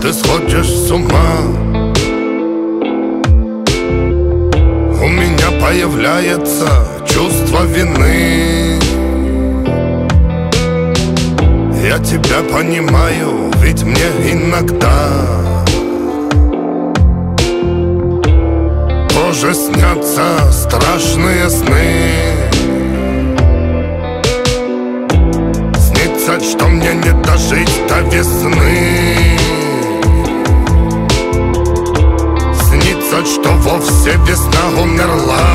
ты сходишь с ума. У меня появляется чувство вины. Я тебя понимаю, ведь мне иногда тоже снятся страшные сны. Снится, что мне не дожить до весны. Снится, что вовсе весна умерла.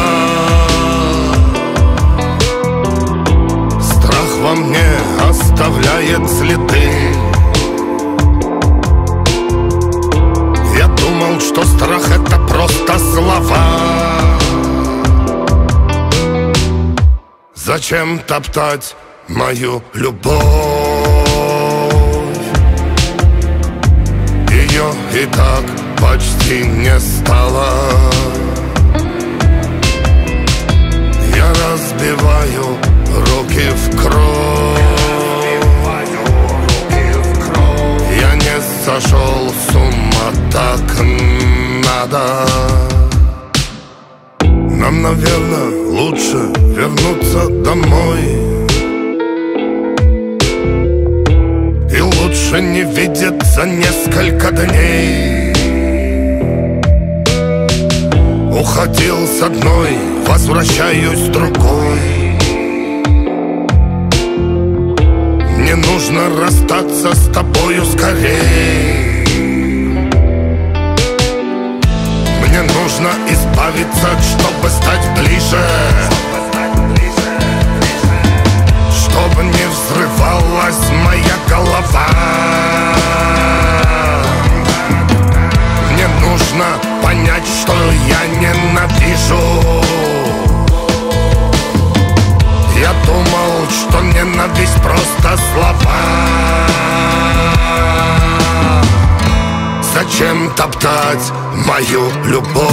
Страх во мне оставляет следы. Я думал, что страх — это просто слова. Зачем топтать мою любовь? Ее и так почти не стало. Я разбиваю руки в кровь. Я не сошел с ума, так надо. Нам, наверное, лучше вернуться домой. И лучше не видеться несколько дней. Уходил с одной, возвращаюсь с другой. Мне нужно расстаться с тобою скорей. Мне нужно избавиться, чтобы стать ближе. Чтобы не взрывалась моя голова. Мне нужно понять, что я ненавижу. Я думал, что ненависть просто слова. Зачем топтать мою любовь?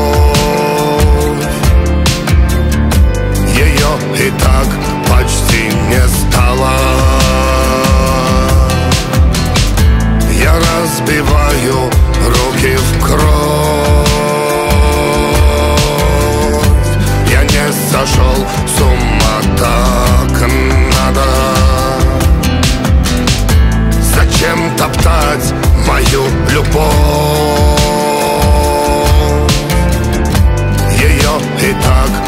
Ее и так почти не стало. Я разбиваю руки в кровь. Я не сошел с ума, так надо. Зачем топтать мою любовь? Ее и так